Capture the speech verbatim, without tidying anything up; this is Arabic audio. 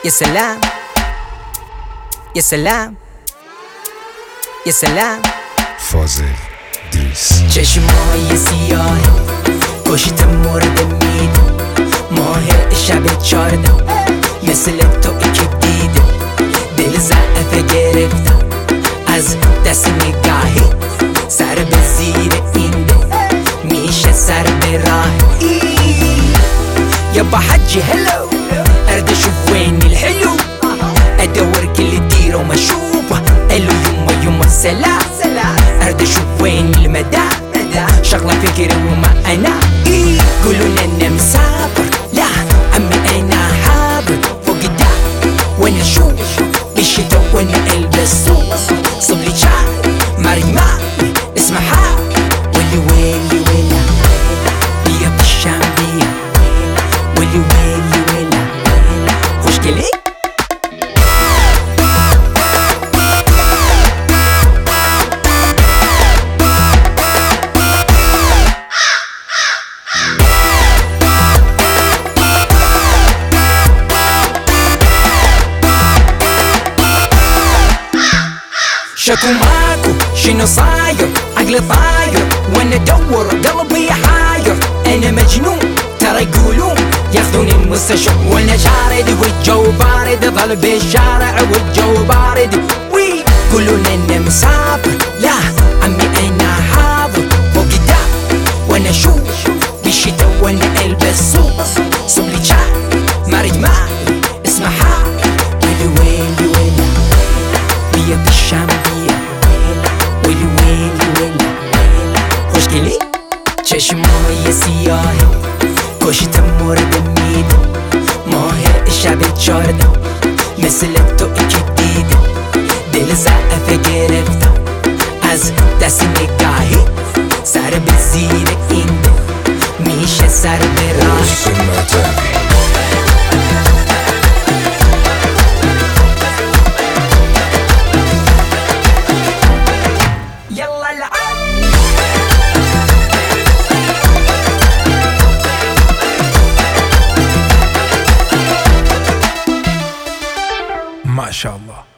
يا سلام يا سلام يا سلام فاضل دیس چشمای سیاه کشت مورد میده ماه شب چارده مثل تو که دیده دل ضعف گرفتم از دست نگاهی سر به زیر این ده میشه سر به راه يابا حجي هلو ارد اشوف وين الحلو ادور كل ديره وما اشوفه الو يما يما سلام ارد اشوف وين المدى شغله فكري وما انا يقولون انا مسافر لا عمي انا حاضر فوق الدار وانا اشوف بالشتا وانا البس صوف صبلي شعر مريمة اسمها ولي ويلي ويلا بيا بالشام بيا ولي ويلي ويلا خوش كلي شكو ماكو شنو صاير عقلي طاير وانا ادور قلبي حاير انا مجنون ترى يقولون ياخذوني المستشفى وانا شارد والجو بارد ظل بالشارع والجو بارد ويقولون انا مسافر لا عمي انا حاضر فوق الدار وانا اشوف بالشتا وانا البس صوف صبلي شعر مرج ماي اسمها ويلي ويلي ويلا بيا بالشام بيا ويلي ويلي ويلا خوش كلي چشمای سیاه کشت مورد میده ماه شب چارده مثل تو که دیده دل ضعف گرفتم از دست نگاهی سر به زیر این ده میشه سر به راه ما شاء الله.